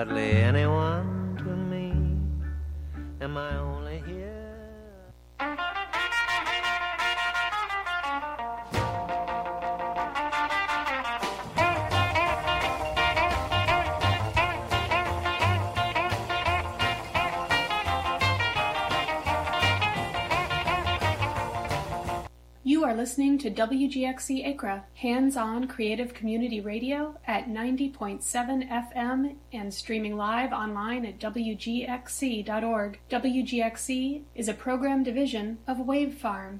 hardly anyone to me. Am I only here? You are listening to WGXC Acra, hands-on creative community radio at 90.7 FM and streaming live online at WGXC.org. WGXC is a program division of Wave Farm.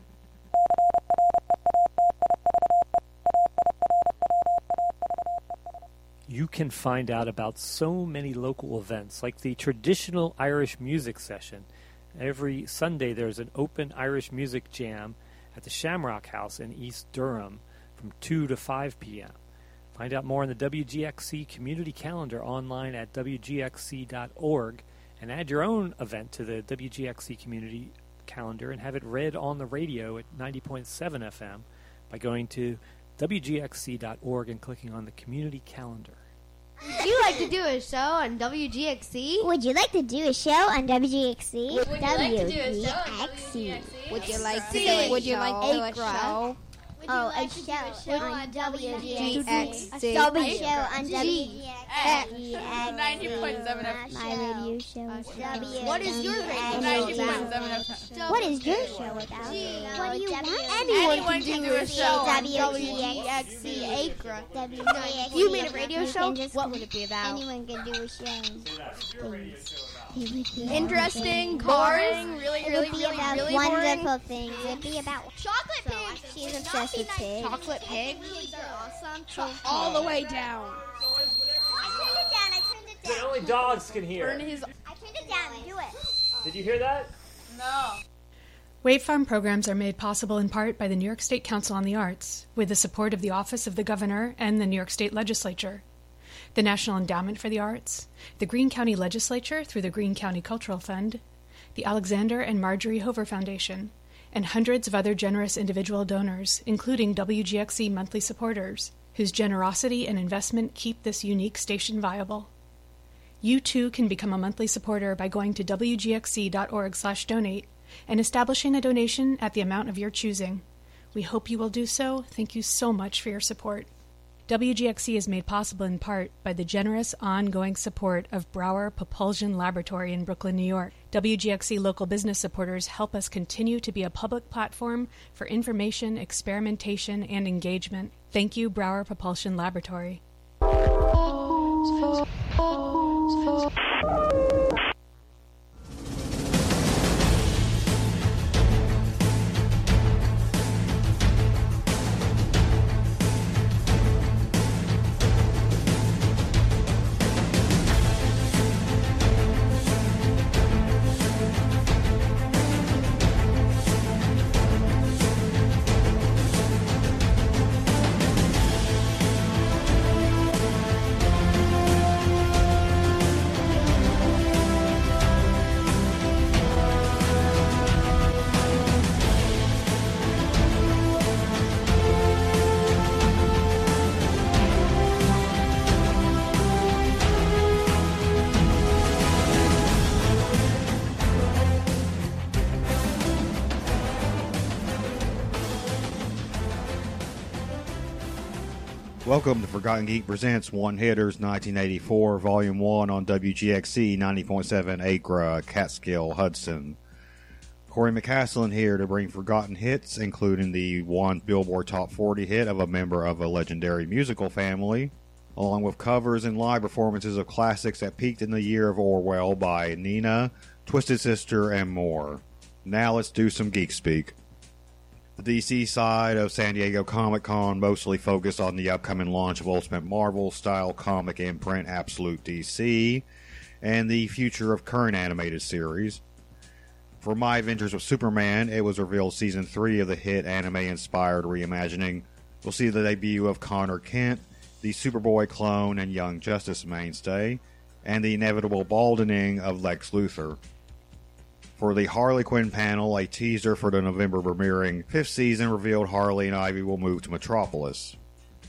You can find out about so many local events, like the traditional Irish music session. Every Sunday there's an open Irish music jam at the Shamrock House in East Durham from 2 to 5 p.m. Find out more on the WGXC community calendar online at WGXC.org and add your own event to the WGXC community calendar and have it read on the radio at 90.7 FM by going to WGXC.org and clicking on the community calendar. Would you like to do a show on WGXC? Would you like to do a show on WGXC? Would you like to do a show on WGXC? Would you like to do a show? Oh, a show on WGXC. A show on WGXC. 90.7 FM. My radio show. What is your radio show? 90.7 FM. What is your show about? What do you want? Anyone can do a show on WGXC. Acra. WGXC. You made a radio show? What would it be about? Anyone can do a show. Interesting, boring, really wonderful things. It would be about chocolate pigs. She's obsessed with pigs. Chocolate pigs. Pigs are awesome. All the way down. I turned it down. Only dogs can hear. I turned it down. Do it. Did you hear that? No. Wave Farm programs are made possible in part by the New York State Council on the Arts, with the support of the Office of the Governor and the New York State Legislature, the National Endowment for the Arts, the Greene County Legislature through the Greene County Cultural Fund, the Alexander and Marjorie Hover Foundation, and hundreds of other generous individual donors, including WGXC monthly supporters, whose generosity and investment keep this unique station viable. You too can become a monthly supporter by going to WGXC.org/donate and establishing a donation at the amount of your choosing. We hope you will do so. Thank you so much for your support. WGXC is made possible in part by the generous ongoing support of Brower Propulsion Laboratory in Brooklyn, New York. WGXC local business supporters help us continue to be a public platform for information, experimentation, and engagement. Thank you, Brower Propulsion Laboratory. Welcome to Forgotten Geek Presents One Hitters 1984, Volume 1 on WGXC 90.7 Acra, Catskill, Hudson. Corey McCaslin here to bring forgotten hits, including the one Billboard Top 40 hit of a member of a legendary musical family, along with covers and live performances of classics that peaked in the year of Orwell by Nina, Twisted Sister, and more. Now let's do some geek speak. The DC side of San Diego Comic-Con mostly focused on the upcoming launch of Ultimate Marvel-style comic imprint Absolute DC, and the future of current animated series. For My Adventures with Superman, it was revealed Season 3 of the hit anime-inspired reimagining will see the debut of Connor Kent, the Superboy clone and Young Justice mainstay, and the inevitable baldening of Lex Luthor. For the Harley Quinn panel, a teaser for the November premiering 5th season revealed Harley and Ivy will move to Metropolis.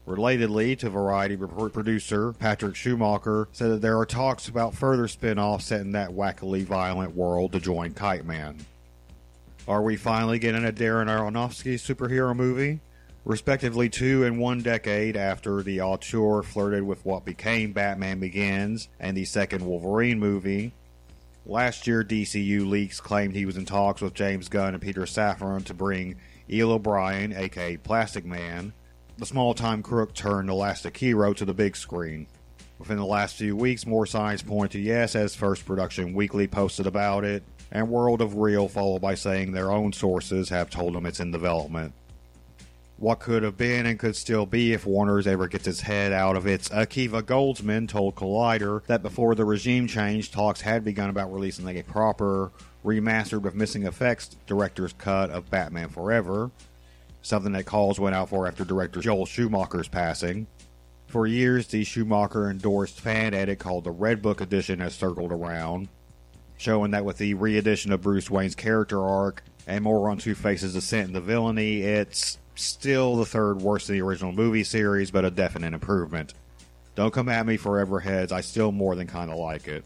Relatedly to Variety producer Patrick Schumacher said that there are talks about further spin-offs set in that wackily violent world to join Kite Man. Are we finally getting a Darren Aronofsky superhero movie? Respectively 2 and 1 decade after the auteur flirted with what became Batman Begins and the second Wolverine movie, last year DCU leaks claimed he was in talks with James Gunn and Peter Safran to bring Eel O'Brien, aka Plastic Man, the small-time crook turned elastic hero, to the big screen. Within the last few weeks, more signs point to yes, as First Production Weekly posted about it, and World of Real followed by saying their own sources have told them it's in development. What could have been and could still be if Warner's ever gets its head out of its Akiva Goldsman told Collider that before the regime change, talks had begun about releasing a proper, remastered with missing effects director's cut of Batman Forever, something that calls went out for after director Joel Schumacher's passing. For years, the Schumacher-endorsed fan edit called the Red Book Edition has circled around, showing that with the re-edition of Bruce Wayne's character arc and more on Two-Face's ascent into villainy, it's still the third worst of the original movie series, but a definite improvement. Don't come at me, Forever heads, I still more than kinda like it.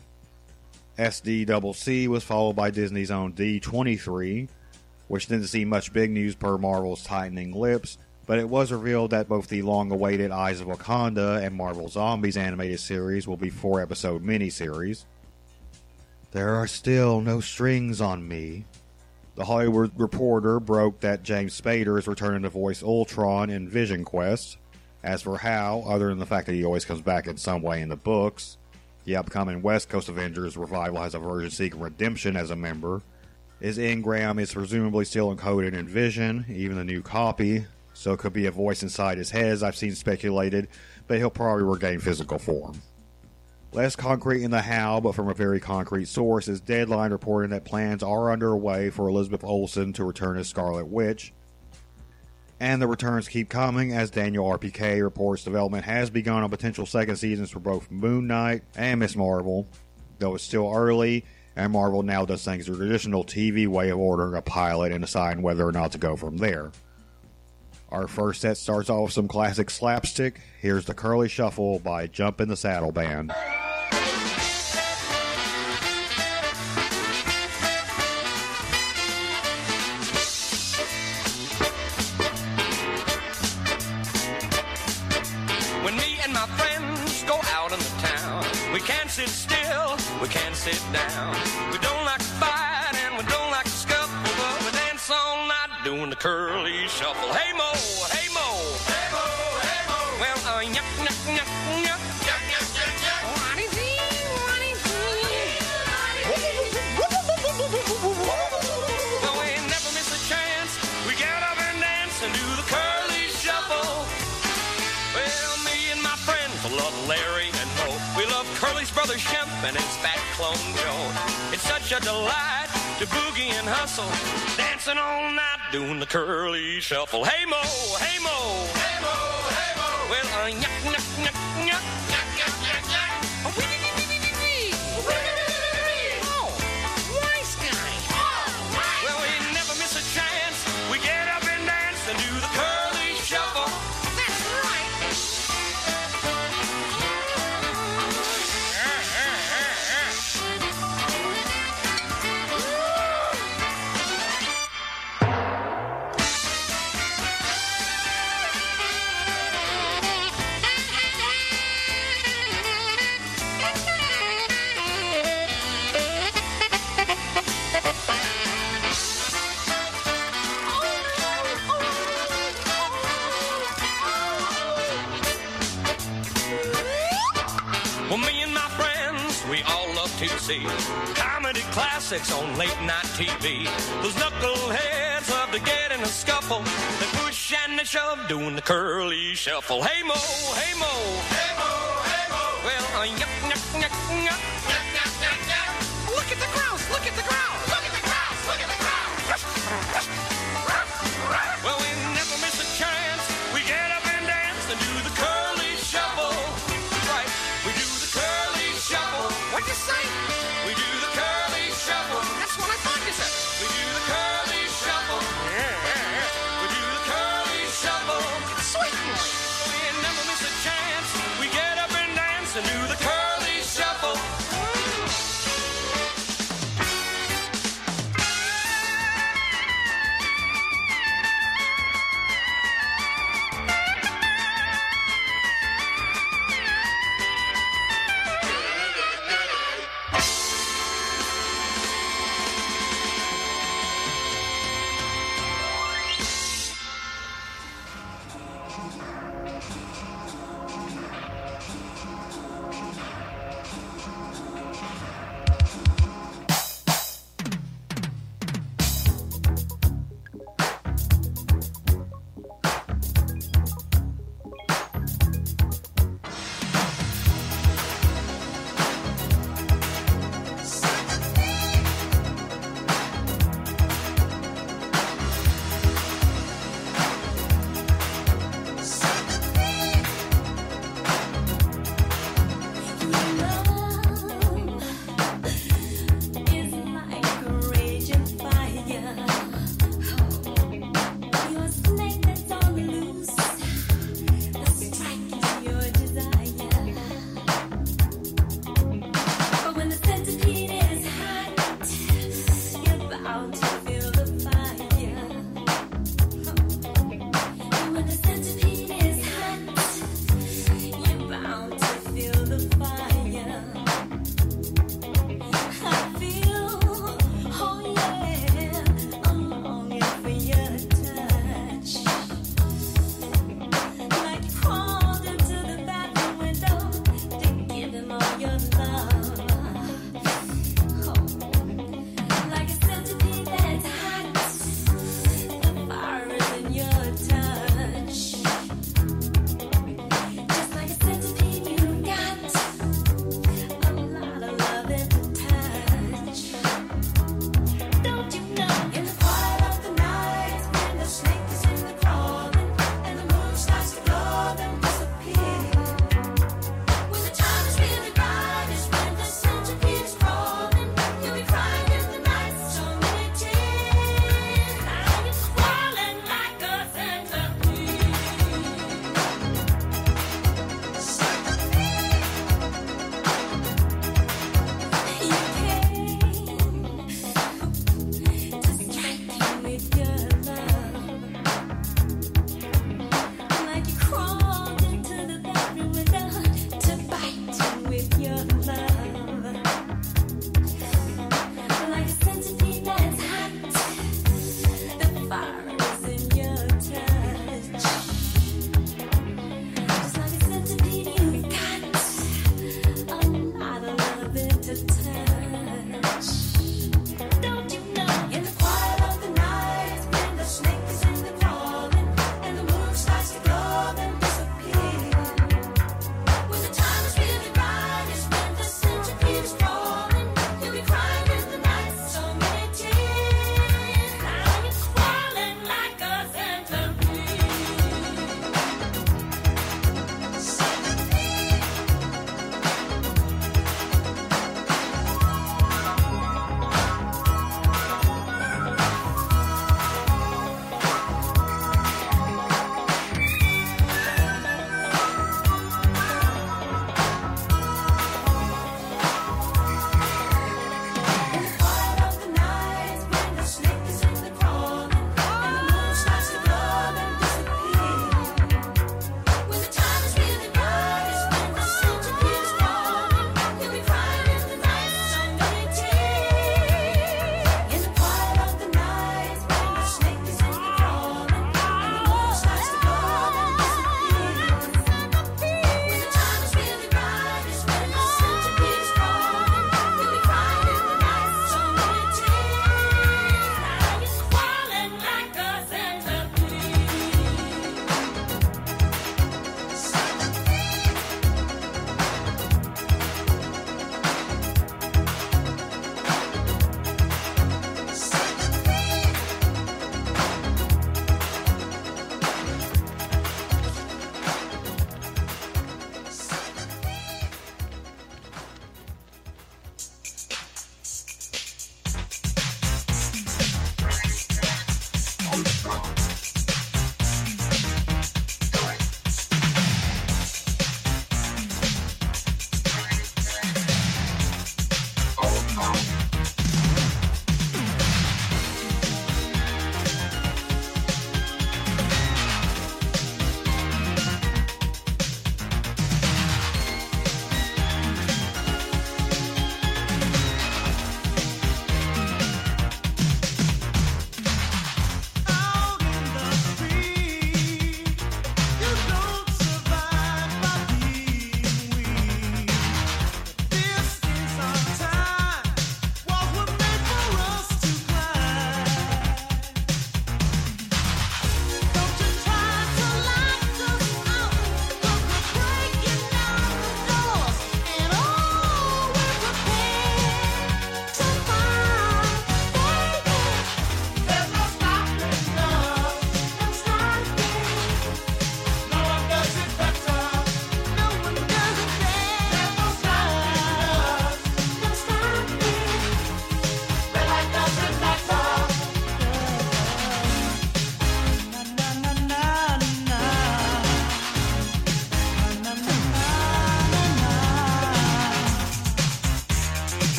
SDCC was followed by Disney's own D23, which didn't see much big news per Marvel's tightening lips, but it was revealed that both the long-awaited Eyes of Wakanda and Marvel Zombies animated series will be 4-episode miniseries. There are still no strings on me. The Hollywood Reporter broke that James Spader is returning to voice Ultron in Vision Quest. As for how, other than the fact that he always comes back in some way in the books, the upcoming West Coast Avengers revival has a version seeking redemption as a member. His engram is presumably still encoded in Vision, even the new copy, so it could be a voice inside his head, as I've seen speculated, but he'll probably regain physical form. Less concrete in the how, but from a very concrete source, is Deadline reporting that plans are underway for Elizabeth Olsen to return as Scarlet Witch. And the returns keep coming, as Daniel RPK reports development has begun on potential second seasons for both Moon Knight and Ms. Marvel, though it's still early, and Marvel now does things the traditional TV way of ordering a pilot and deciding whether or not to go from there. Our first set starts off with some classic slapstick. Here's the Curly Shuffle by Jump in the Saddle Band. When me and my friends go out in the town, we can't sit still, we can't sit down. We don't like to fight and we don't like to scuffle, but we dance all night doing the curly shuffle. Hey Mo, hey Mo, hey Mo, hey Mo. Well, yuck, yuck, yuck, yuck, yuck, yuck, yuck, yuck. What is he? What is he? Well, we never miss a chance. We get up and dance and do the curly shuffle. Well, me and my friends love Larry and Moe. We love Curly's brother Shemp and his fat clone Joe. It's such a delight to boogie and hustle, dancing all night doing the curly shuffle. Hey Mo, hey Mo, hey Mo, hey Mo. Well, yuck, yuck, yuck, yuck, yuck, yuck, yuck, yuck. Oh, wee, wee, wee, wee, wee, wee. Oh, nice guy. Well, we never miss a chance. We get up and dance and do the curly shuffle. That's right. Well, me and my friends, we all love to see comedy classics on late night TV. Those knuckleheads love to get in a scuffle. They push and they shove, doing the curly shuffle. Hey Mo, hey Mo, hey Mo, hey Mo. Well, yuck, yuck, yuck, yuck, yuck, yuck, yuck, yuck. Look at the grouse, look at the grouse, look at the grouse, look at the grouse. Well, we never miss a chance. We get up and dance and do the curly shuffle. Right, we do the curly shuffle. What'd you say? We do the curly shuffle. That's what I thought you said. We do the curly shuffle. Yeah. We do the curly shuffle. Sweet boy. We never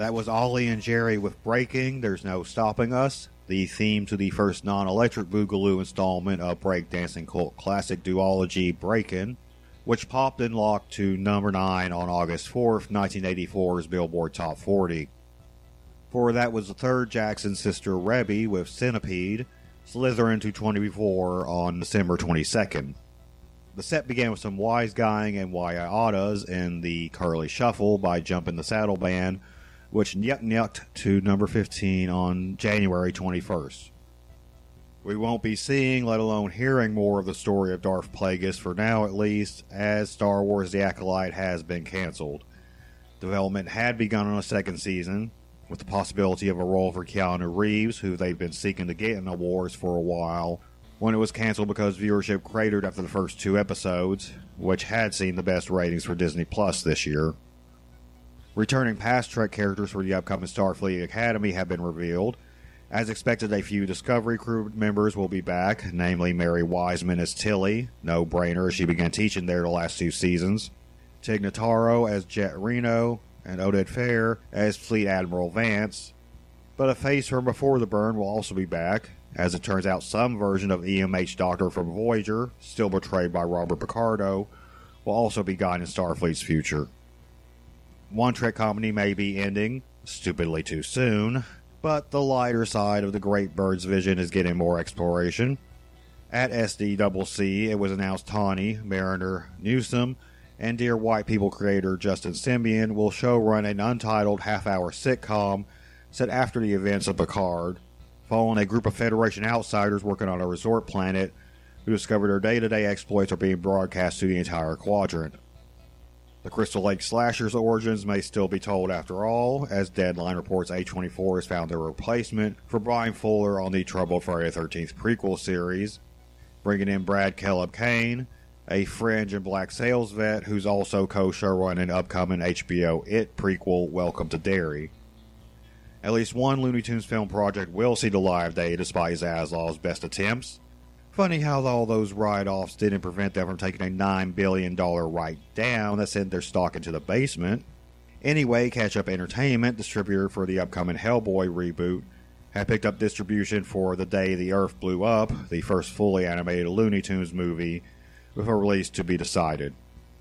That was Ollie and Jerry with Breaking, There's No Stopping Us, the theme to the first non-electric Boogaloo installment of breakdancing cult classic duology Breakin', which popped and locked to number 9 on August 4th, 1984's Billboard Top 40. For that was the third Jackson sister Rebby with Centipede, slithering to 24 on December 22nd. The set began with some wise guying and why I oughtas in the Curly Shuffle by Jumpin' the Saddle Band, which nyuk-nyuked to number 15 on January 21st. We won't be seeing, let alone hearing more of the story of Darth Plagueis for now at least, as Star Wars The Acolyte has been cancelled. Development had begun on a second season, with the possibility of a role for Keanu Reeves, who they've been seeking to get in the wars for a while, when it was cancelled because viewership cratered after the first 2 episodes, which had seen the best ratings for Disney Plus this year. Returning past Trek characters for the upcoming Starfleet Academy have been revealed. As expected, a few Discovery crew members will be back, namely Mary Wiseman as Tilly, no-brainer as she began teaching there the last 2 seasons, Tig Notaro as Jet Reno, and Oded Fehr as Fleet Admiral Vance. But a face from before the burn will also be back. As it turns out, some version of EMH Doctor from Voyager, still portrayed by Robert Picardo, will also be guiding Starfleet's future. One Trek comedy may be ending, stupidly too soon, but the lighter side of the Great Bird's vision is getting more exploration. At SDCC, it was announced Tawny, Mariner Newsom, and Dear White People creator Justin Simbian will showrun an untitled half-hour sitcom set after the events of Picard, following a group of Federation outsiders working on a resort planet who discovered their day-to-day exploits are being broadcast to the entire quadrant. The Crystal Lake Slashers' origins may still be told after all, as Deadline reports A24 has found their replacement for Brian Fuller on the troubled Friday the 13th prequel series, bringing in Brad Caleb Kane, a fringe and black sales vet who's also co-showrunning an upcoming HBO It prequel, Welcome to Derry. At least one Looney Tunes film project will see the live day despite Zaslaw's best attempts. Funny how all those write-offs didn't prevent them from taking a $9 billion write-down that sent their stock into the basement. Anyway, Catch Up Entertainment, distributor for the upcoming Hellboy reboot, had picked up distribution for The Day the Earth Blew Up, the first fully animated Looney Tunes movie, with a release to be decided.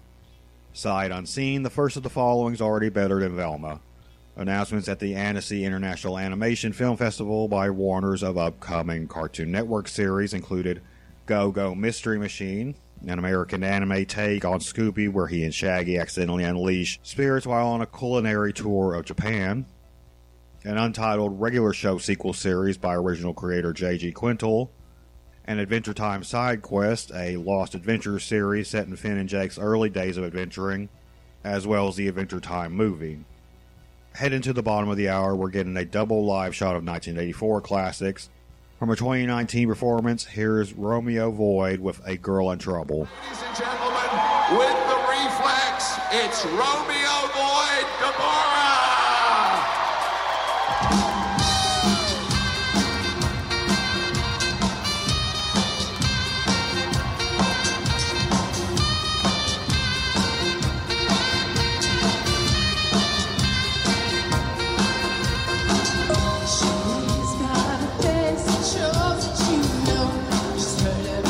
Sight unseen, the first of the following is already better than Velma. Announcements at the Annecy International Animation Film Festival by Warner's of upcoming Cartoon Network series included Go-Go Mystery Machine, an American anime take on Scooby where he and Shaggy accidentally unleash spirits while on a culinary tour of Japan, an untitled regular show sequel series by original creator J.G. Quintal, an Adventure Time Side Quest, a Lost Adventures series set in Finn and Jake's early days of adventuring, as well as the Adventure Time movie. Heading to the bottom of the hour, we're getting a double live shot of 1984 classics. From a 2019 performance, here's Romeo Void with A Girl in Trouble. Ladies and gentlemen, with the reflex, it's Romeo Void Deborah!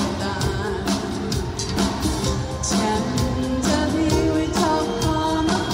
Tenderly we talk on the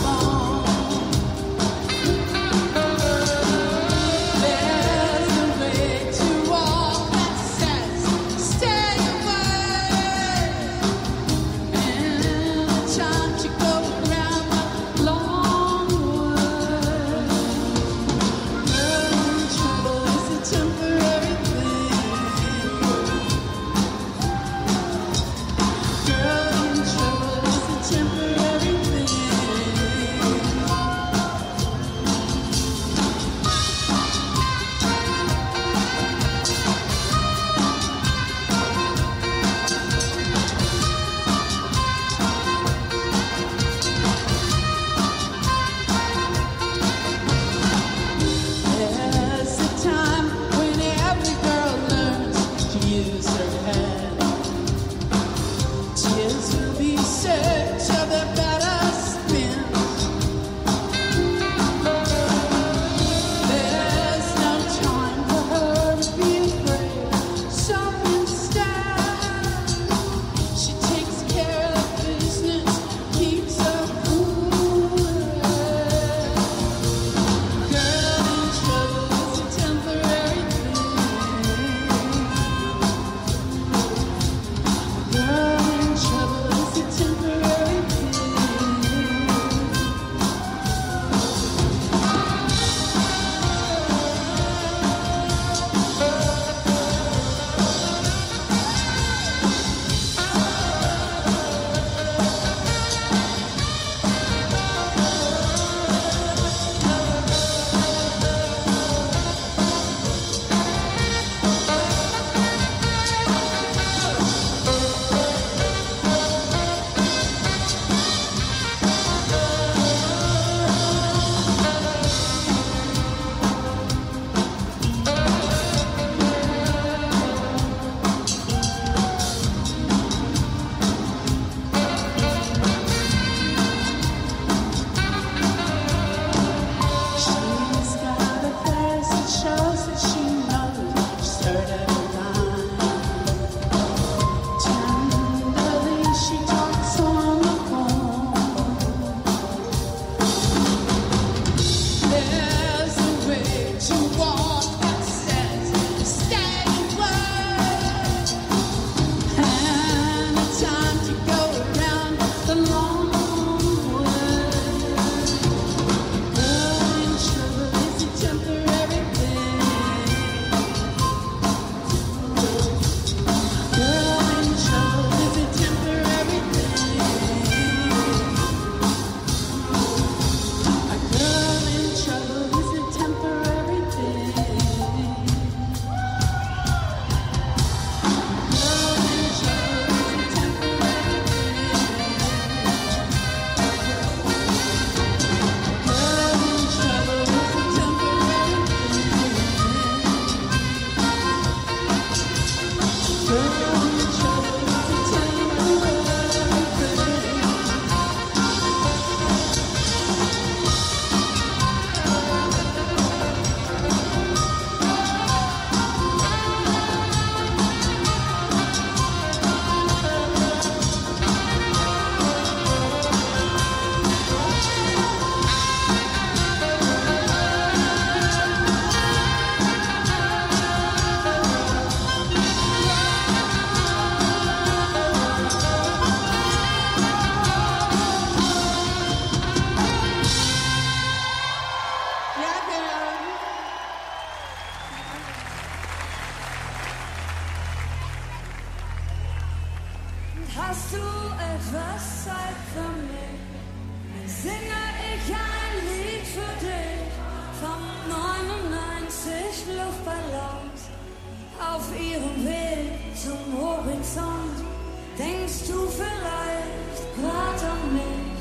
Hast du etwas Zeit für mich? Singe ich ein Lied für dich von 99 Luftballons auf ihrem Weg zum Horizont. Denkst du vielleicht grad an mich?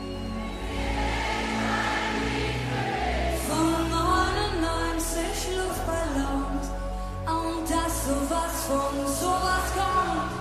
Von 99 Luftballons und dass sowas von sowas kommt.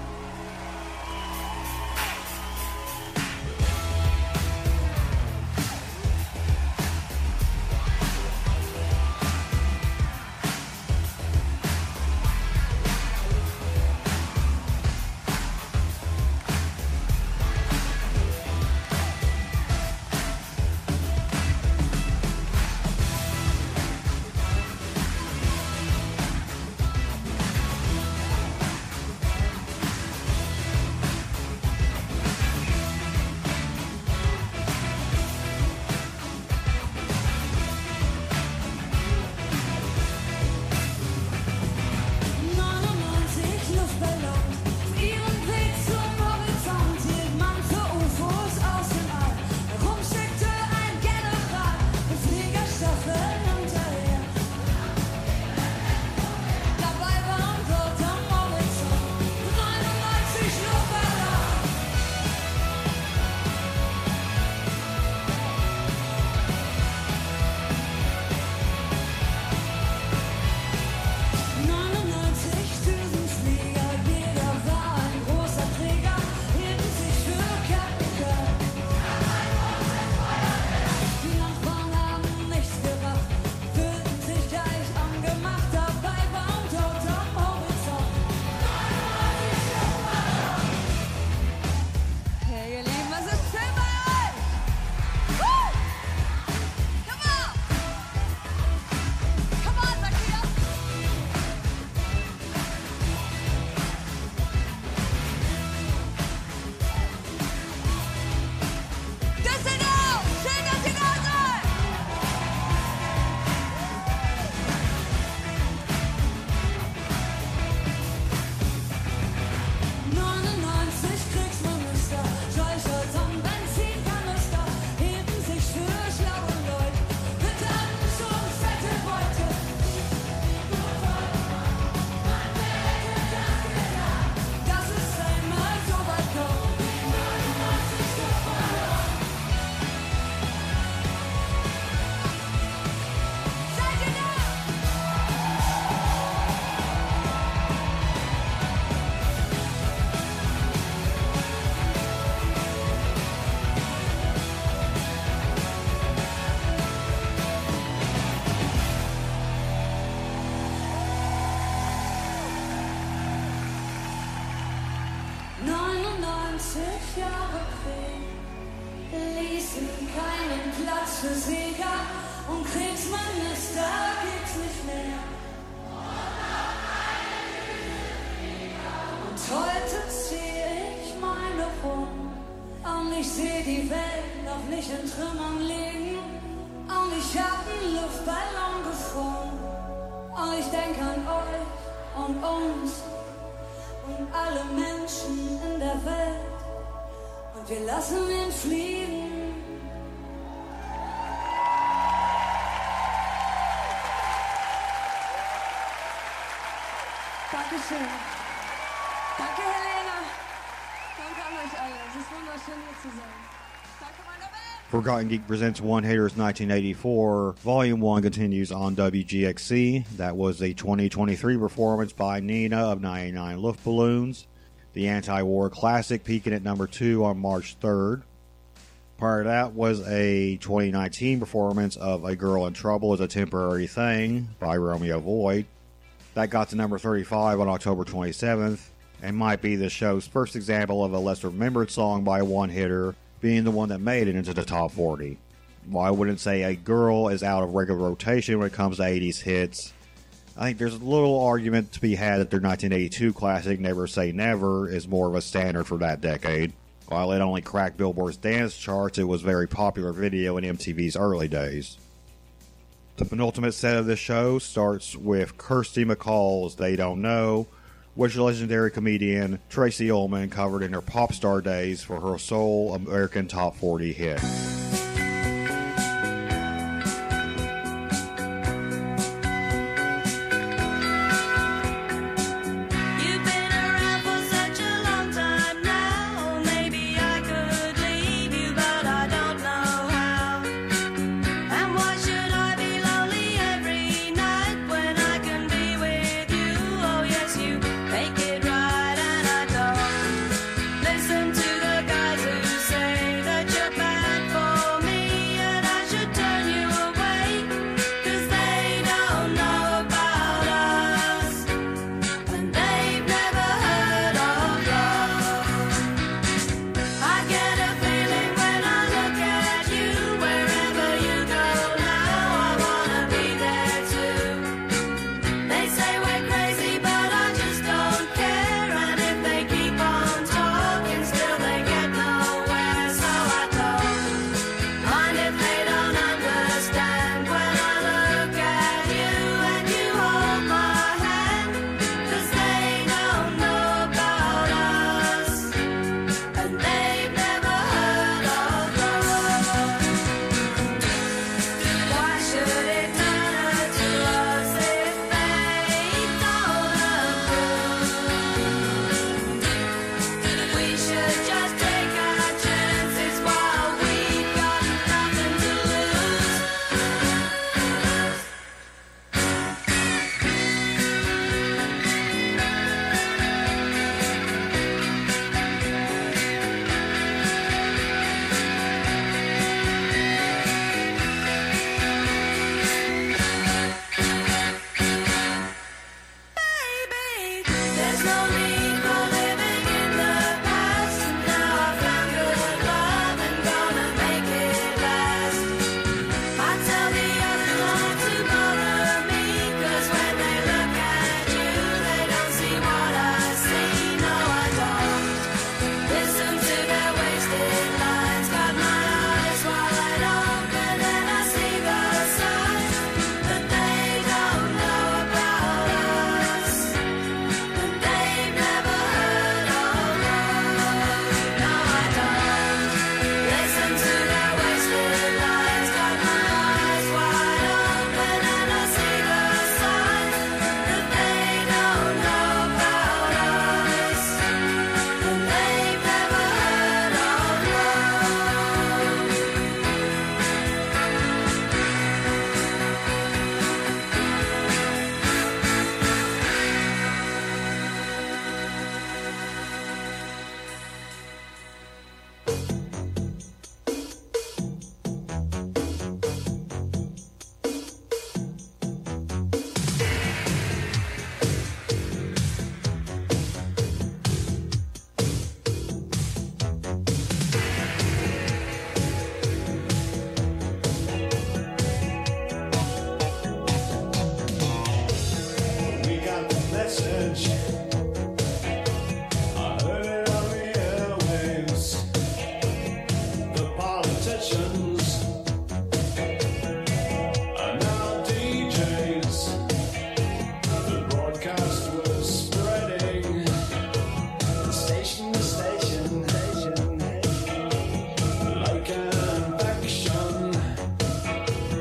Jahre Krieg ließen keinen Platz für Sieger und Kriegsminister gibt's nicht mehr. Und heute zieh ich meine rum und ich seh die Welt noch nicht in Trümmern liegen und ich hab einen Luftballon gefunden und ich denk an euch und uns und alle Menschen in der Welt. Und wir lassen ihn fliegen. Dankeschön. Danke, Helena. Danke an euch alle. Es ist wunderschön, hier zu sein. Danke, meine Band. Forgotten Geek Presents One Hitters 1984. Volume 1 continues on WGXC. That was a 2023 performance by Nina of 99 Luftballons. The Anti-War Classic peaking at number 2 on March 3rd. Prior to that was a 2019 performance of A Girl in Trouble Is a Temporary Thing by Romeo Void. That got to number 35 on October 27th, and might be the show's first example of a less remembered song by a one-hitter being the one that made it into the top 40. While I wouldn't say A Girl is out of regular rotation when it comes to 80s hits, I think there's a little argument to be had that their 1982 classic Never Say Never is more of a standard for that decade. While it only cracked Billboard's dance charts, it was a very popular video in MTV's early days. The penultimate set of this show starts with Kirsty MacColl's They Don't Know, which legendary comedian Tracy Ullman covered in her pop star days for her sole American Top 40 hit.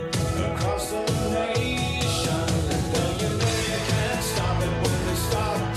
Stop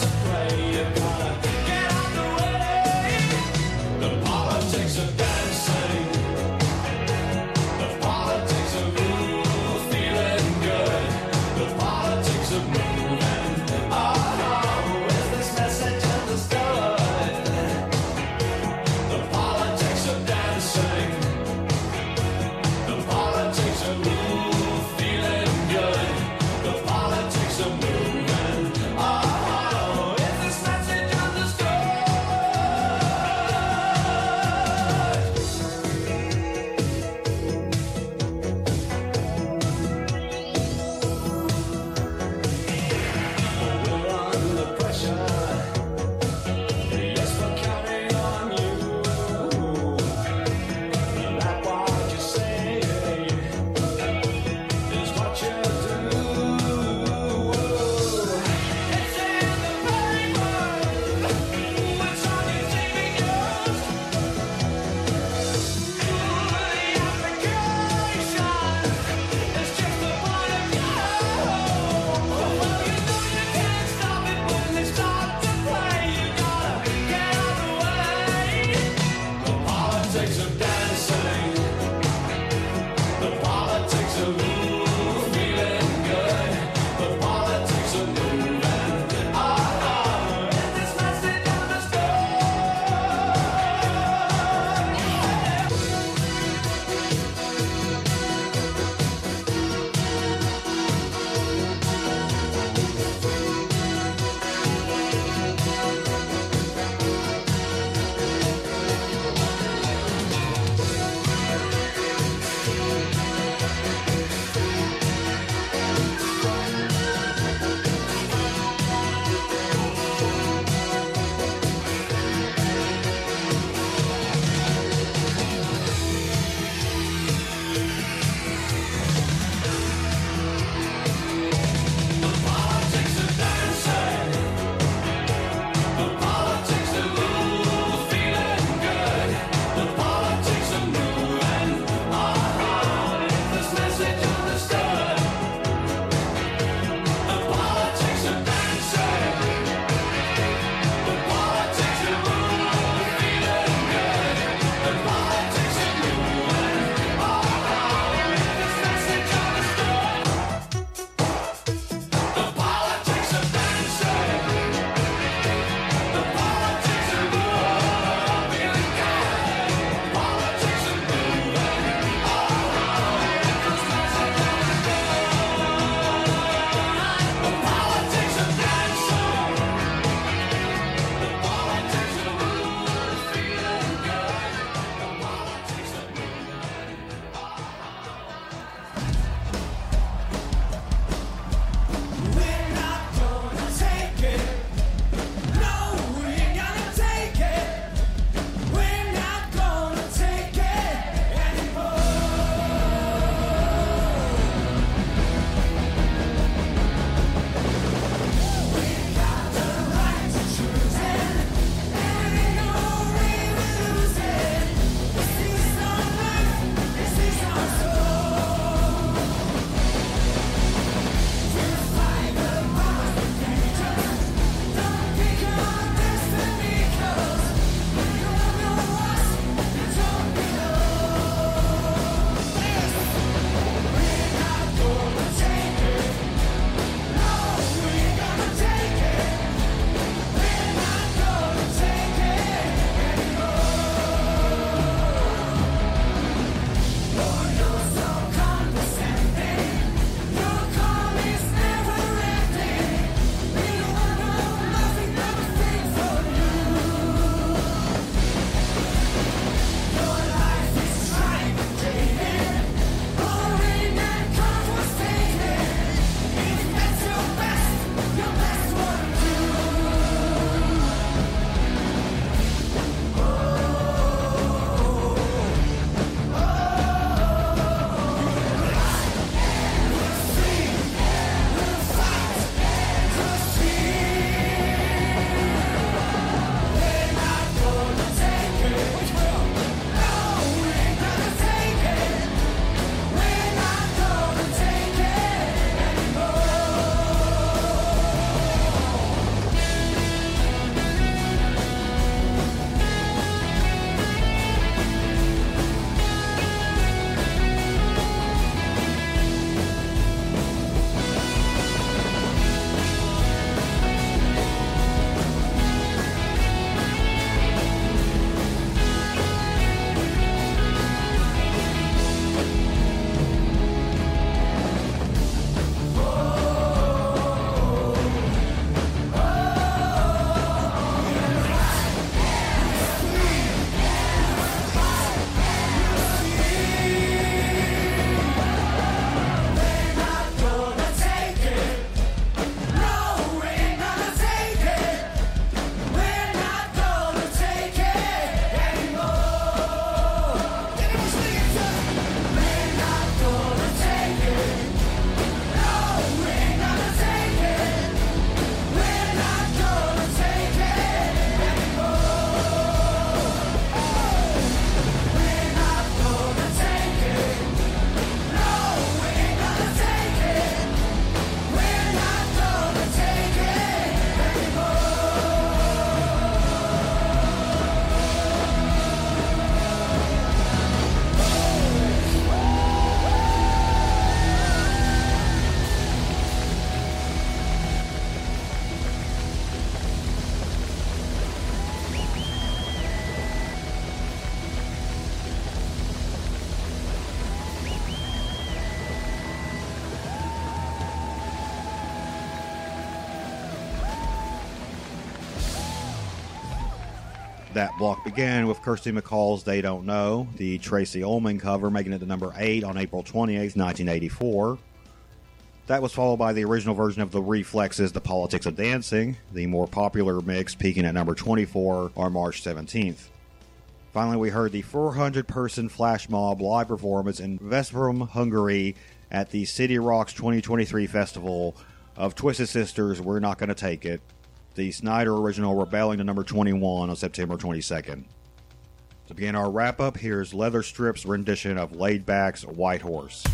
That block began with Kirsty MacColl's They Don't Know, the Tracy Ullman cover, making it to number 8 on April 28, 1984. That was followed by the original version of the Reflexes' The Politics of Dancing, the more popular mix peaking at number 24 on March 17th. Finally, we heard the 400-person flash mob live performance in Veszprém, Hungary at the City Rocks 2023 festival of Twisted Sister's We're Not Gonna Take It, the Snyder original rebelling to number 21 on September 22nd. To begin our wrap-up, here's Leather Strip's rendition of Laid Back's White Horse.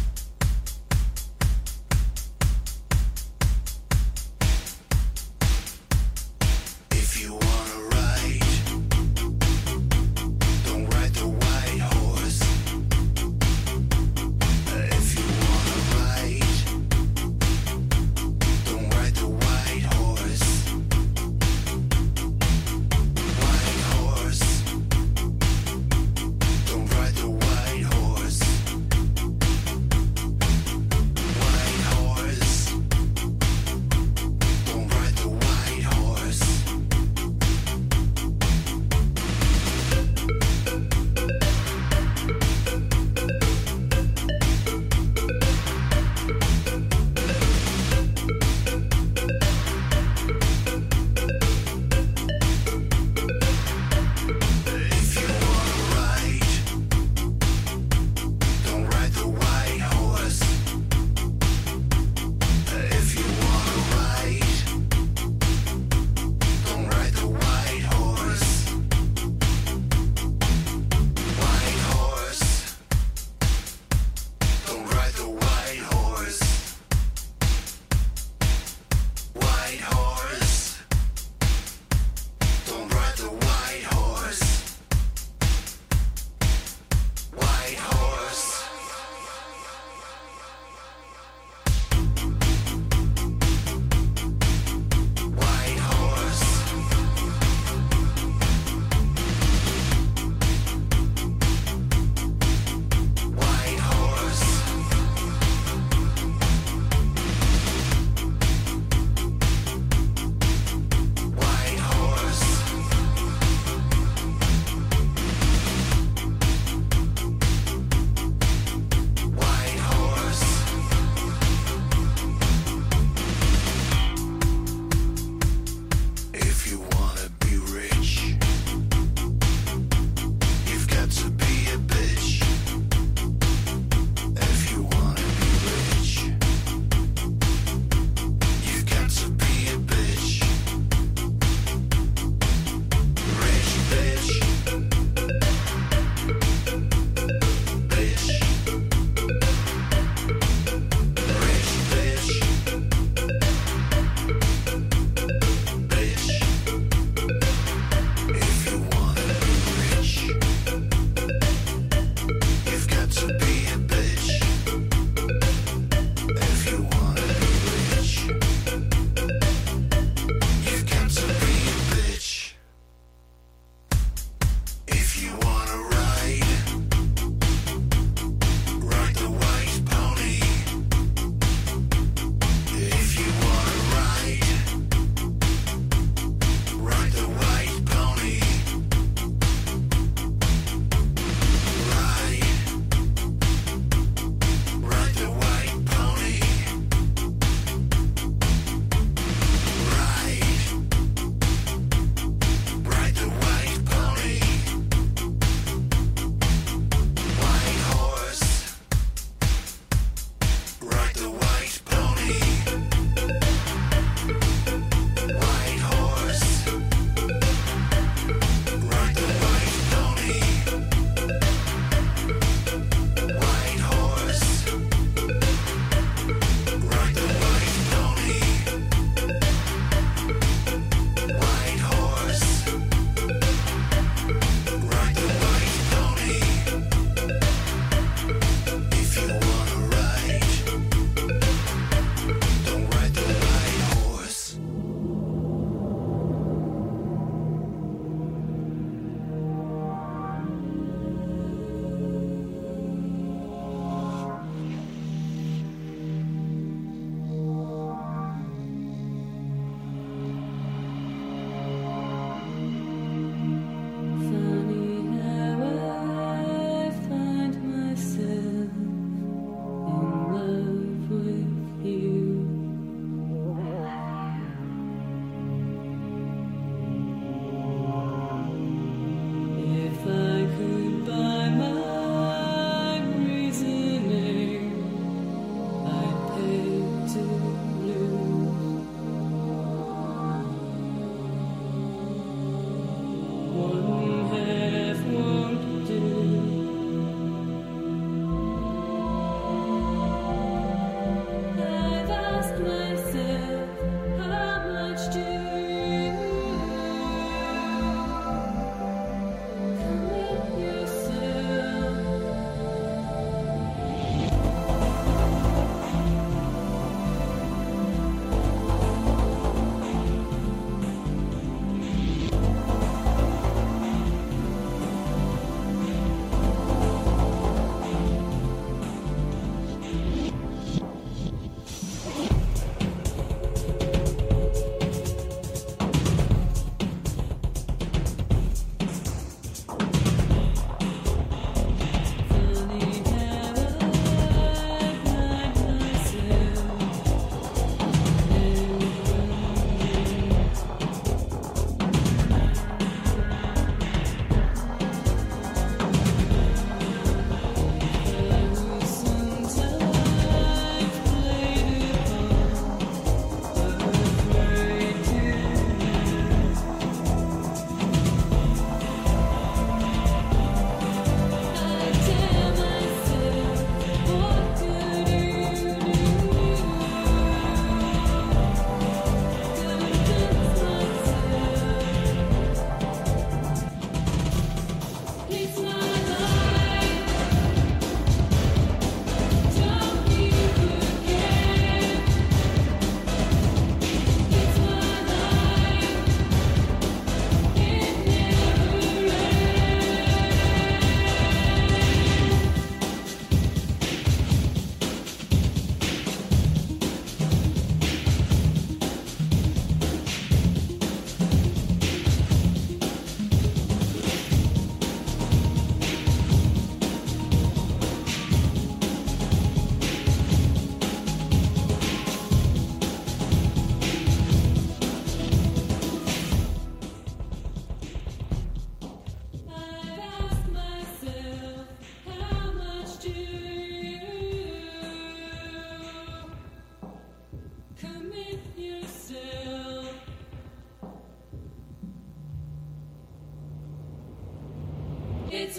Don't ride the white horse.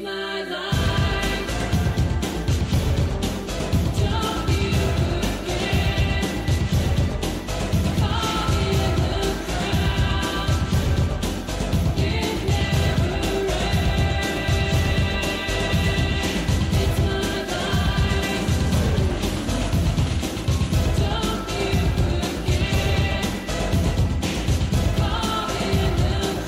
my life. Don't you forget. Caught in the crowd. It never ends. It's my life. Don't you forget. Caught in the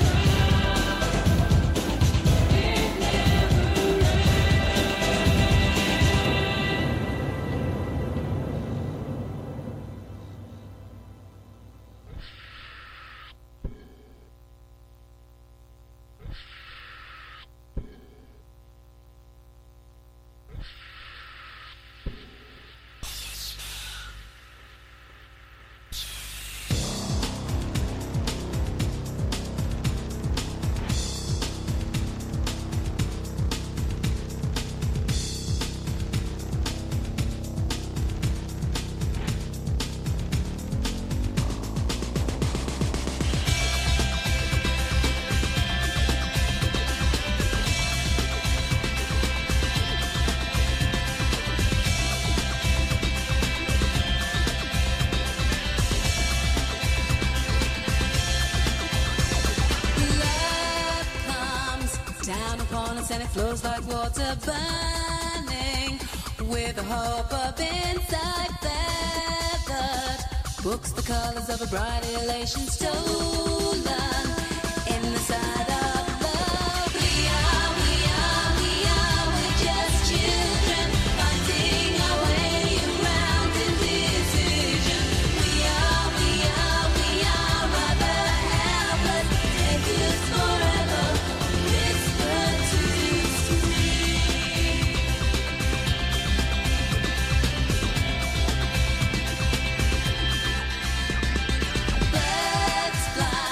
down upon us and it flows like water burning with the hope of insight feathered books the colors of a bright elation stolen in the side of love. We're just children finding our way around indecision. We are rather helpless, take us forever. Birds fly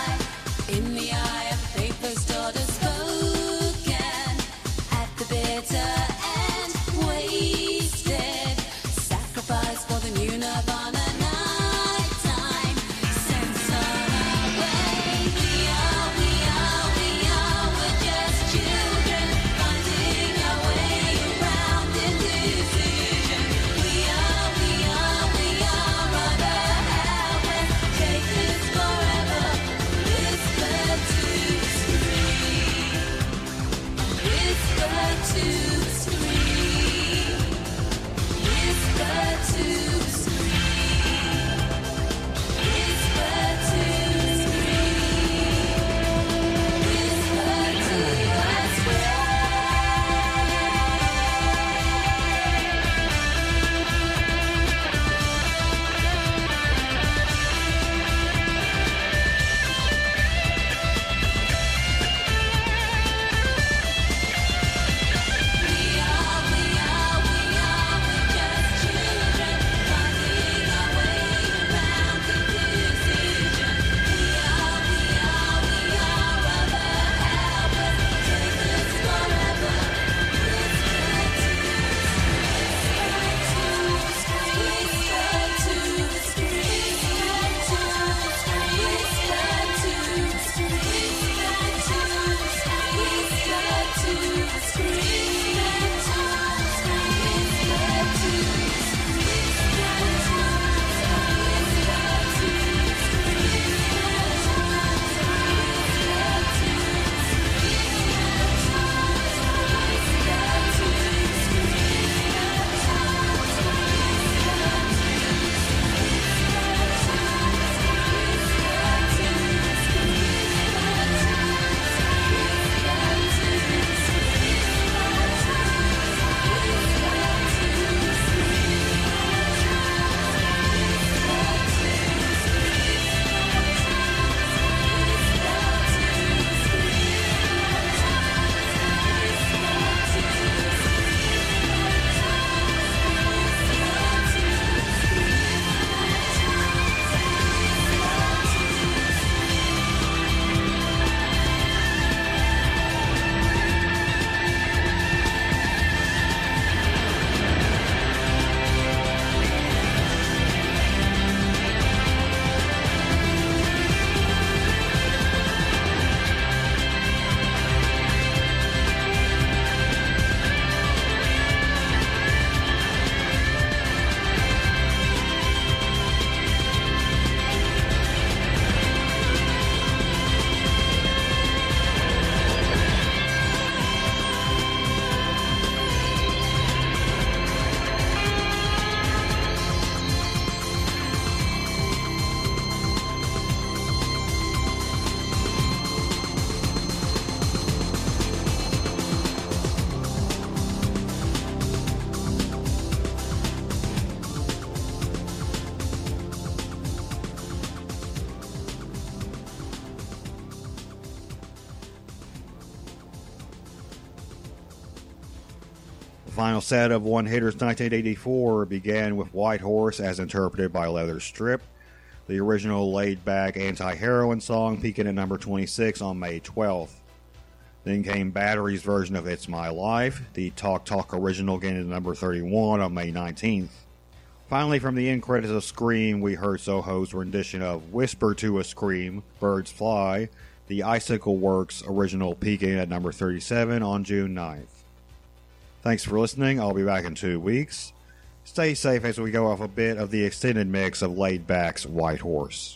The final set of One Hitters 1984 began with White Horse as interpreted by Leather Strip, the original laid-back anti-heroin song peaking at number 26 on May 12th. Then came Battery's version of It's My Life, the Talk Talk original getting at number 31 on May 19th. Finally, from the end credits of Scream, we heard Soho's rendition of Whisper to a Scream, Birds Fly, the Icicle Works original peaking at number 37 on June 9th. Thanks for listening. I'll be back in 2 weeks. Stay safe as we go off a bit of the extended mix of Laid Back's White Horse.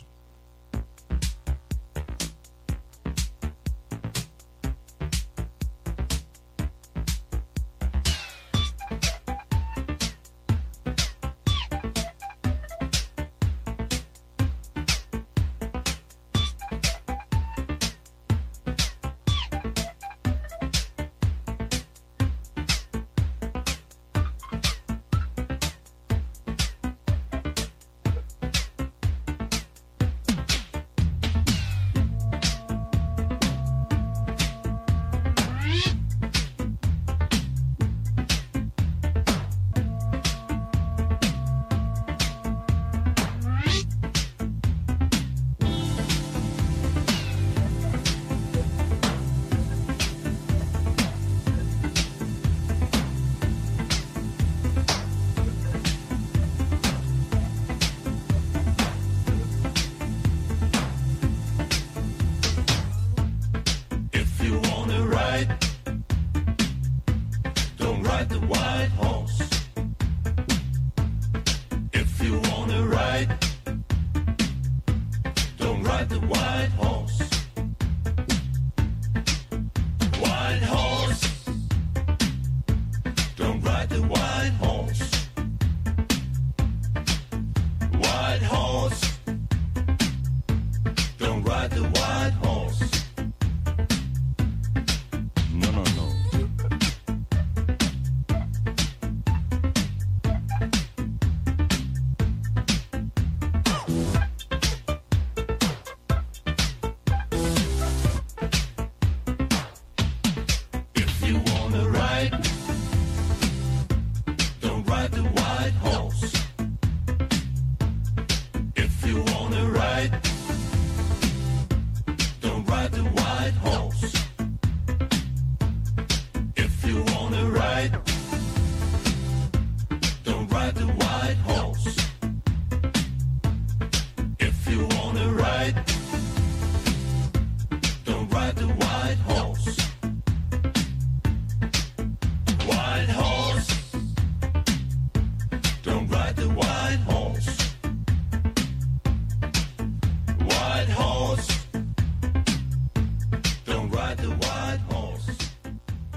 Don't ride the